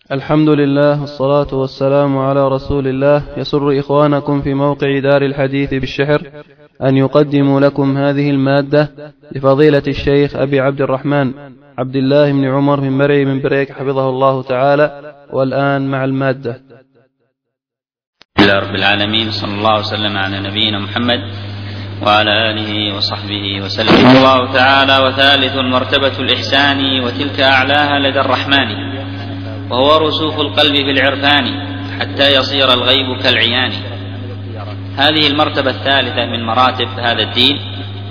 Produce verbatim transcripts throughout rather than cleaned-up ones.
الحمد لله والصلاة والسلام على رسول الله. يسر إخوانكم في موقع دار الحديث بالشحر أن يقدموا لكم هذه المادة لفضيلة الشيخ أبي عبد الرحمن عبد الله بن عمر بن مرعي من بريك حفظه الله تعالى. والآن مع المادة. الحمد لله رب العالمين، صلى الله وسلم على نبينا محمد وعلى آله وصحبه وسلم. الله تعالى: وثالث مرتبة الإحسان وتلك أعلاها لدى الرحمن، وهو رسوخ القلب في العرفان حتى يصير الغيب كالعيان. هذه المرتبة الثالثة من مراتب هذا الدين،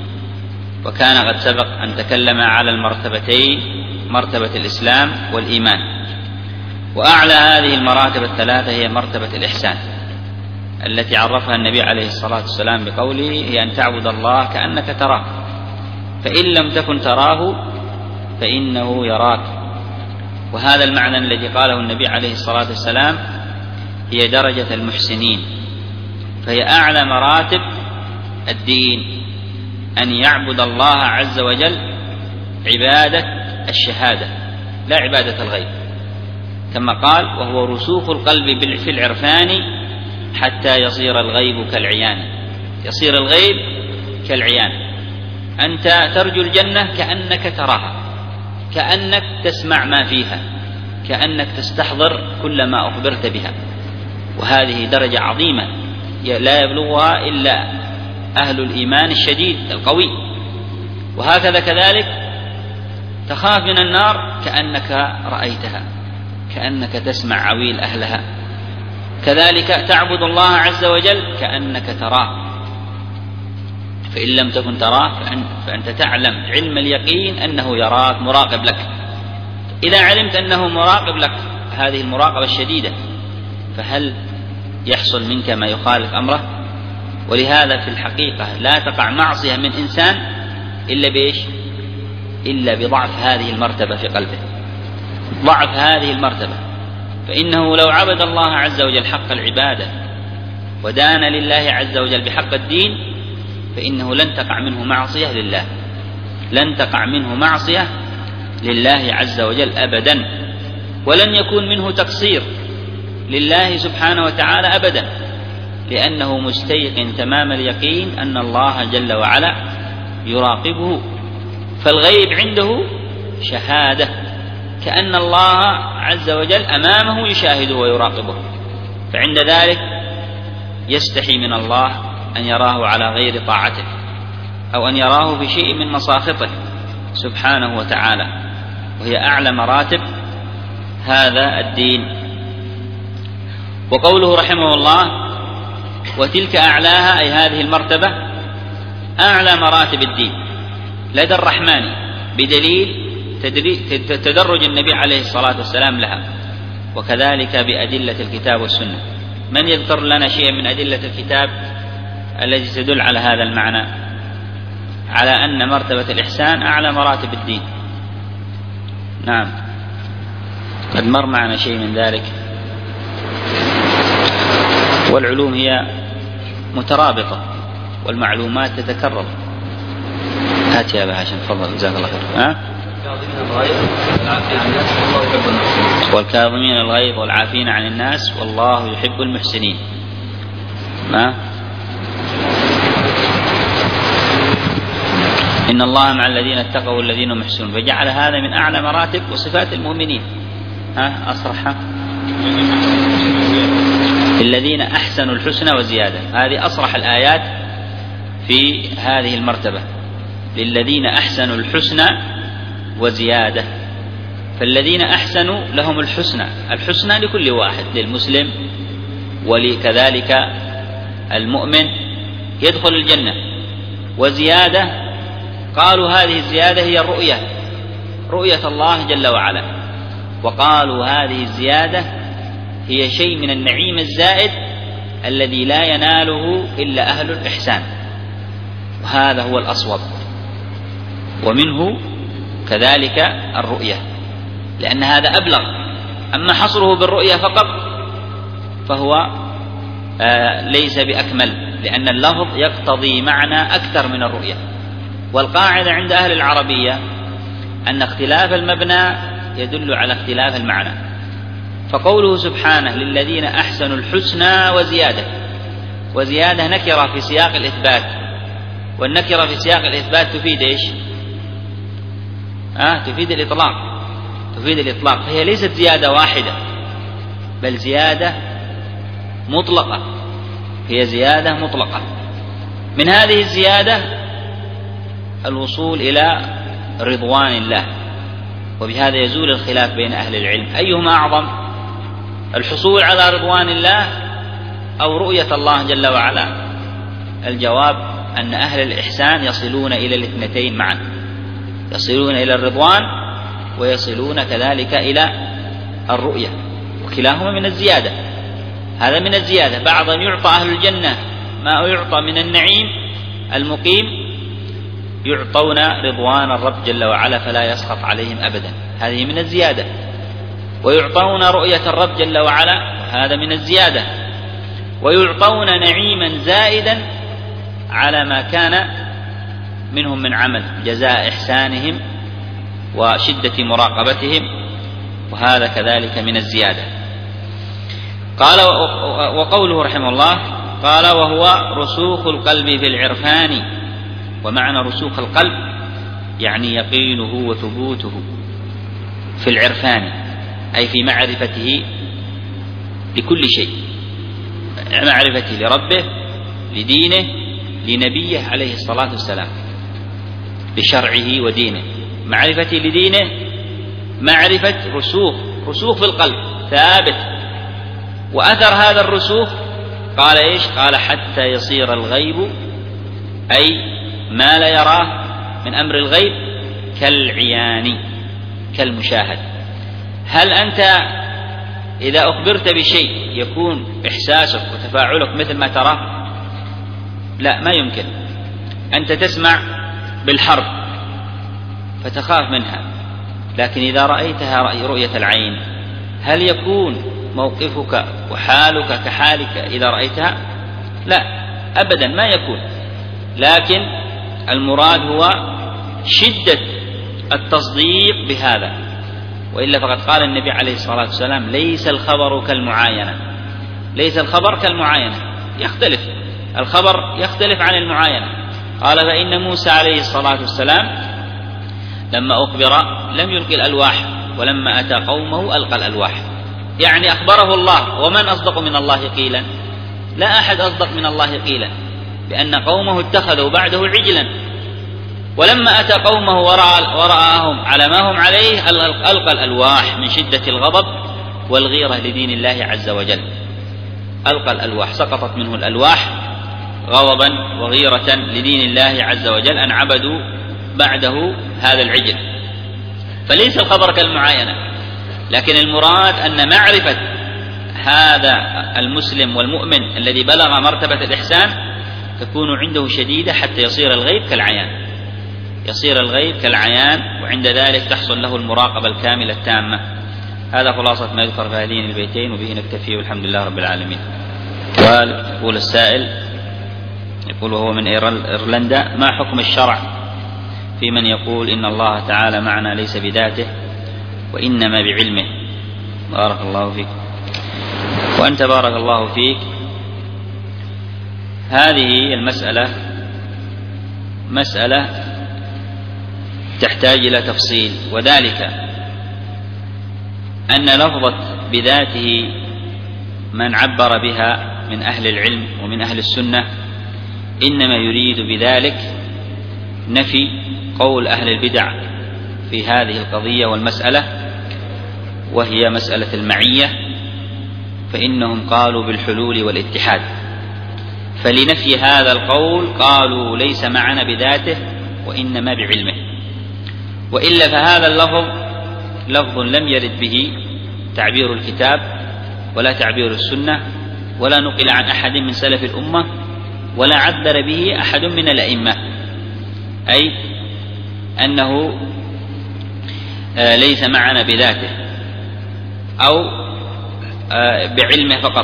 وكان قد سبق أن تكلم على المرتبتين، مرتبة الإسلام والإيمان. وأعلى هذه المراتب الثلاثة هي مرتبة الإحسان التي عرفها النبي عليه الصلاة والسلام بقوله: هي أن تعبد الله كأنك تراه، فإن لم تكن تراه فإنه يراك. وهذا المعنى الذي قاله النبي عليه الصلاة والسلام هي درجة المحسنين، فهي أعلى مراتب الدين، أن يعبد الله عز وجل عبادة الشهادة لا عبادة الغيب، كما قال: وهو رسوخ القلب في العرفان حتى يصير الغيب كالعيان. يصير الغيب كالعيان، أنت ترجو الجنة كأنك تراها، كأنك تسمع ما فيها، كأنك تستحضر كل ما أخبرت بها. وهذه درجة عظيمة لا يبلغها إلا أهل الإيمان الشديد القوي. وهكذا كذلك تخاف من النار كأنك رأيتها، كأنك تسمع عويل أهلها. كذلك تعبد الله عز وجل كأنك تراه، فإن لم تكن تراه فأنت تعلم علم اليقين أنه يراك مراقب لك. إذا علمت أنه مراقب لك هذه المراقبة الشديدة، فهل يحصل منك ما يخالف أمره؟ ولهذا في الحقيقة لا تقع معصية من إنسان إلا بإيش؟ إلا بضعف هذه المرتبة في قلبه، ضعف هذه المرتبة. فإنه لو عبد الله عز وجل حق العبادة ودان لله عز وجل بحق الدين، فإنه لن تقع منه معصية لله، لن تقع منه معصية لله عز وجل أبدا، ولن يكون منه تقصير لله سبحانه وتعالى أبدا، لأنه مستيقن تمام اليقين أن الله جل وعلا يراقبه. فالغيب عنده شهادة، كأن الله عز وجل أمامه يشاهده ويراقبه، فعند ذلك يستحي من الله أن يراه على غير طاعته، أو أن يراه في شيء من مساخطه سبحانه وتعالى. وهي أعلى مراتب هذا الدين. وقوله رحمه الله: وتلك أعلاها، أي هذه المرتبة أعلى مراتب الدين لدى الرحمن، بدليل تدرج النبي عليه الصلاة والسلام لها، وكذلك بأدلة الكتاب والسنة. من يذكر لنا شيئا من أدلة الكتاب التي تدل على هذا المعنى، على أن مرتبة الإحسان أعلى مراتب الدين؟ نعم، قد مر معنا شيء من ذلك. والعلوم هي مترابطة والمعلومات تتكرر. هات يا أبا هاشم، تفضل، جزاك الله خير. ها؟ والكاظمين الغيظ والعافين عن الناس والله يحب المحسنين. ما؟ إن الله مع الذين اتقوا والذين هم محسنون، فجعل هذا من أعلى مراتب وصفات المؤمنين. ها أصرحها: الذين أحسنوا الحسنى وزيادة. هذه أصرح الآيات في هذه المرتبة، للذين أحسنوا الحسنى وزيادة. فالذين أحسنوا لهم الحسنى، الحسنى لكل واحد، للمسلم ولكذلك المؤمن يدخل الجنة. وزيادة قالوا هذه الزيادة هي الرؤية، رؤية الله جل وعلا، وقالوا هذه الزيادة هي شيء من النعيم الزائد الذي لا يناله إلا أهل الإحسان، وهذا هو الأصوب. ومنه كذلك الرؤية، لأن هذا أبلغ. أما حصره بالرؤية فقط فهو آه ليس بأكمل، لأن اللفظ يقتضي معنى أكثر من الرؤية. والقاعدة عند أهل العربية أن اختلاف المبنى يدل على اختلاف المعنى، فقوله سبحانه للذين أحسنوا الحسنى وزيادة، وزيادة نكرة في سياق الإثبات، والنكرة في سياق الإثبات تفيد إيش؟ آه تفيد الإطلاق، تفيد الإطلاق، فهي ليست زيادة واحدة بل زيادة مطلقة، هي زيادة مطلقة. من هذه الزيادة الوصول إلى رضوان الله، وبهذا يزول الخلاف بين أهل العلم أيهما أعظم، الحصول على رضوان الله أو رؤية الله جل وعلا؟ الجواب أن أهل الإحسان يصلون إلى الاثنتين معا، يصلون إلى الرضوان ويصلون كذلك إلى الرؤية، وكلاهما من الزيادة. هذا من الزيادة، بعض أن يعطى أهل الجنة ما يعطى من النعيم المقيم، يعطون رضوان الرب جل وعلا فلا يسخط عليهم أبدا، هذه من الزيادة. ويعطون رؤية الرب جل وعلا، هذا من الزيادة. ويعطون نعيما زائدا على ما كان منهم من عمل، جزاء إحسانهم وشدة مراقبتهم، وهذا كذلك من الزيادة. قال وقوله رحمه الله قال وهو رسوخ القلب في العرفان، ومعنى رسوخ القلب يعني يقينه وثبوته في العرفان، أي في معرفته لكل شيء، معرفته لربه، لدينه، لنبيه عليه الصلاة والسلام، بشرعه ودينه. معرفته لدينه معرفة رسوخ، رسوخ في القلب ثابت. وأثر هذا الرسوخ قال إيش؟ قال حتى يصير الغيب، أي ما لا يراه من أمر الغيب، كالعيان، كالمشاهد. هل أنت إذا أخبرت بشيء يكون إحساسك وتفاعلك مثل ما تراه؟ لا، ما يمكن. أنت تسمع بالحرب فتخاف منها، لكن إذا رأيتها رأي رؤية العين هل يكون موقفك وحالك كحالك إذا رأيتها؟ لا أبدا، ما يكون. لكن المراد هو شدة التصديق بهذا، وإلا فقد قال النبي عليه الصلاة والسلام ليس الخبر كالمعاينة، ليس الخبر كالمعاينة، يختلف الخبر، يختلف عن المعاينة. قال فإن موسى عليه الصلاة والسلام لما أخبر لم يلقي الألواح، ولما أتى قومه ألقى الألواح، يعني أخبره الله. ومن أصدق من الله قيلا؟ لا أحد أصدق من الله قيلا، لأن قومه اتخذوا بعده عجلا، ولما أتى قومه ورآهم على ما هم عليه ألقى الألواح من شدة الغضب والغيرة لدين الله عز وجل. ألقى الألواح، سقطت منه الألواح غضبا وغيرة لدين الله عز وجل أن عبدوا بعده هذا العجل. فليس الخبر كالمعاينة، لكن المراد أن معرفة هذا المسلم والمؤمن الذي بلغ مرتبة الإحسان تكون عنده شديدة حتى يصير الغيب كالعيان، يصير الغيب كالعيان، وعند ذلك تحصل له المراقبة الكاملة التامة. هذا خلاصة ما يذكر في هذين البيتين، وبه نكتفي، والحمد لله رب العالمين. يقول السائل، يقول وهو من إيرلندا: ما حكم الشرع في من يقول إن الله تعالى معنا ليس بذاته وإنما بعلمه؟ بارك الله فيك. وأنت بارك الله فيك. هذه المسألة مسألة تحتاج إلى تفصيل، وذلك أن لفظة بذاته من عبر بها من أهل العلم ومن أهل السنة إنما يريد بذلك نفي قول أهل البدع في هذه القضية والمسألة، وهي مسألة المعية، فإنهم قالوا بالحلول والاتحاد. فلنفي هذا القول قالوا ليس معنا بذاته وإنما بعلمه، وإلا فهذا اللفظ لفظ لم يرد به تعبير الكتاب ولا تعبير السنة، ولا نقل عن أحد من سلف الأمة، ولا عبر به أحد من الأئمة، أي أنه ليس معنا بذاته أو بعلمه فقط.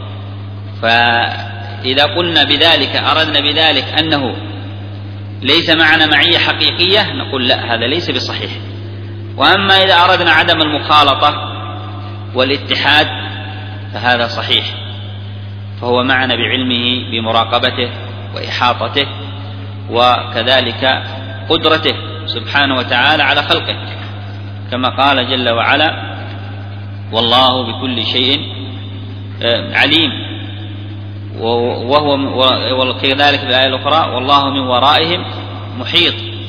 فإذا قلنا بذلك أردنا بذلك أنه ليس معنا معية حقيقية نقول لا، هذا ليس بصحيح. وأما إذا أردنا عدم المخالطة والاتحاد فهذا صحيح، فهو معنا بعلمه بمراقبته وإحاطته وكذلك قدرته سبحانه وتعالى على خلقه، كما قال جل وعلا: والله بكل شيء عليم، وهو وكذلك في الآية الأخرى: والله من ورائهم محيط.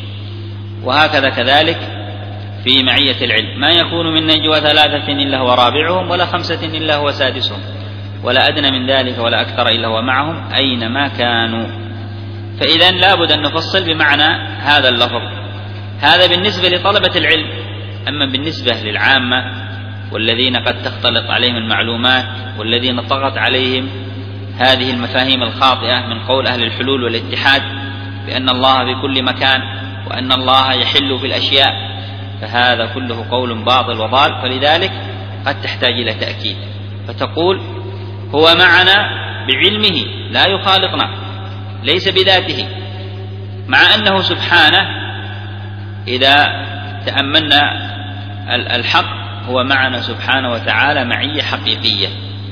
وهكذا كذلك في معية العلم: ما يكون من نجوى ثلاثة إلا هو رابعهم ولا خمسة إلا هو سادسهم ولا أدنى من ذلك ولا أكثر إلا هو معهم أينما كانوا. فإذا لابد أن نفصل بمعنى هذا اللفظ. هذا بالنسبة لطلبة العلم. أما بالنسبة للعامة والذين قد تختلط عليهم المعلومات والذين طغت عليهم هذه المفاهيم الخاطئة من قول أهل الحلول والاتحاد بأن الله بكل مكان وأن الله يحل في الأشياء، فهذا كله قول باطل وضال. فلذلك قد تحتاج إلى تأكيد، فتقول: هو معنا بعلمه لا يخالطنا، ليس بذاته، مع أنه سبحانه إذا تأملنا الحق هو معنا سبحانه وتعالى معية حقيقية،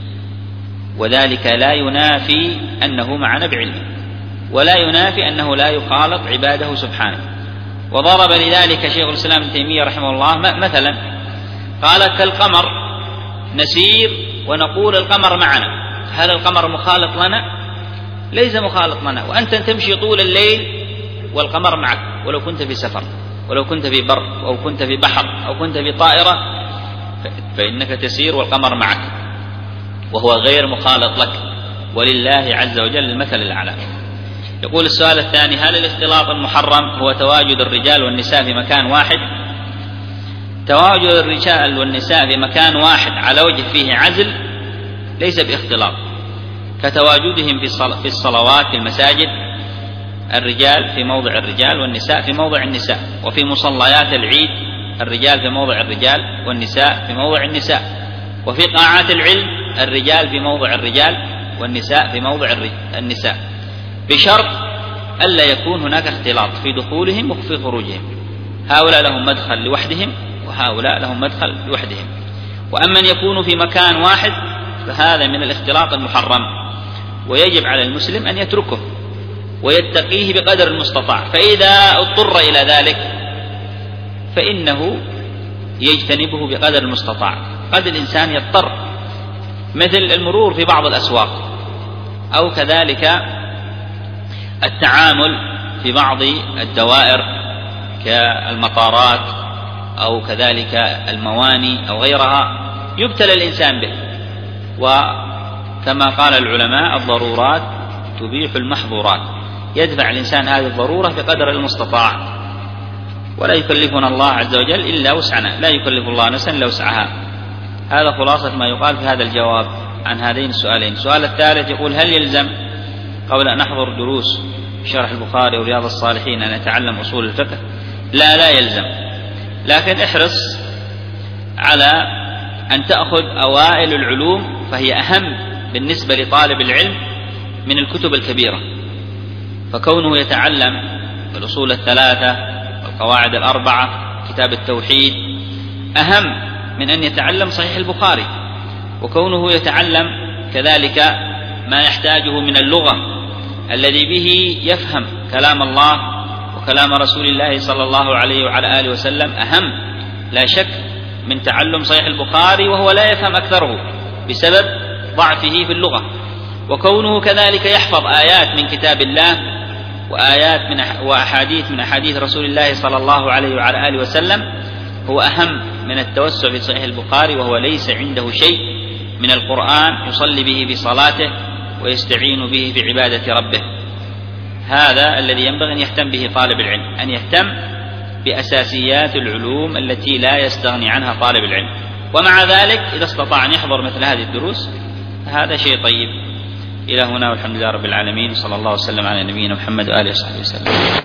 وذلك لا ينافي أنه معنا بعلمه، ولا ينافي أنه لا يخالط عباده سبحانه. وضرب لذلك شيخ الإسلام ابن تيمية رحمه الله مثلا، قال: كالقمر نسير ونقول القمر معنا، هل القمر مخالط لنا؟ ليس مخالط لنا. وأنت تمشي طول الليل والقمر معك، ولو كنت في سفر، ولو كنت في بر، أو كنت في بحر، أو كنت في طائرة، فإنك تسير والقمر معك وهو غير مخالط لك، ولله عز وجل المثل الأعلى. يقول السؤال الثاني: هل الاختلاط المحرم هو تواجد الرجال والنساء في مكان واحد؟ تواجد الرجال والنساء في مكان واحد على وجه فيه عزل ليس باختلاط، كتواجدهم في الصلوات في المساجد، الرجال في موضع الرجال والنساء في موضع النساء، وفي مصليات العيد الرجال في موضع الرجال والنساء في موضع النساء، وفي قاعات العلم الرجال في موضع الرجال والنساء في موضع النساء، بشرط ألا يكون هناك اختلاط في دخولهم وفي خروجهم. هؤلاء لهم مدخل لوحدهم وهؤلاء لهم مدخل لوحدهم. وأما أن يكونوا في مكان واحد فهذا من الاختلاط المحرم، ويجب على المسلم أن يتركه ويتقيه بقدر المستطاع. فإذا اضطر إلى ذلك فإنه يجتنبه بقدر المستطاع. قد الإنسان يضطر، مثل المرور في بعض الأسواق، أو كذلك التعامل في بعض الدوائر كالمطارات أو كذلك المواني أو غيرها، يبتلى الإنسان به. وكما قال العلماء: الضرورات تبيح المحظورات، يدفع الإنسان هذه الضرورة بقدر المستطاع، ولا يكلفنا الله عز وجل إلا وسعنا، لا يكلف الله نفسا إلا وسعها. هذا خلاصة ما يقال في هذا الجواب عن هذين السؤالين. السؤال الثالث يقول: هل يلزم قبل أن نحضر دروس شرح البخاري ورياض الصالحين أن نتعلم أصول الفقه؟ لا، لا يلزم، لكن احرص على أن تأخذ أوائل العلوم، فهي أهم بالنسبة لطالب العلم من الكتب الكبيرة. فكونه يتعلم الأصول الثلاثة والقواعد الأربعة كتاب التوحيد أهم من أن يتعلم صحيح البخاري. وكونه يتعلم كذلك ما يحتاجه من اللغة الذي به يفهم كلام الله وكلام رسول الله صلى الله عليه وعلى آله وسلم أهم لا شك من تعلم صحيح البخاري وهو لا يفهم أكثره بسبب ضعفه في اللغة. وكونه كذلك يحفظ آيات من كتاب الله وآيات من وأحاديث من أحاديث رسول الله صلى الله عليه وعلى آله وسلم هو أهم من التوسع في صحيح البخاري، وهو ليس عنده شيء من القرآن يصلي به في صلاته ويستعين به في عبادة ربه. هذا الذي ينبغي أن يهتم به طالب العلم، أن يهتم بأساسيات العلوم التي لا يستغني عنها طالب العلم. ومع ذلك إذا استطاع أن يحضر مثل هذه الدروس هذا شيء طيب. إلى هنا والحمد لله رب العالمين، صلى الله وسلم على نبينا محمد وآله وصحبه وسلم.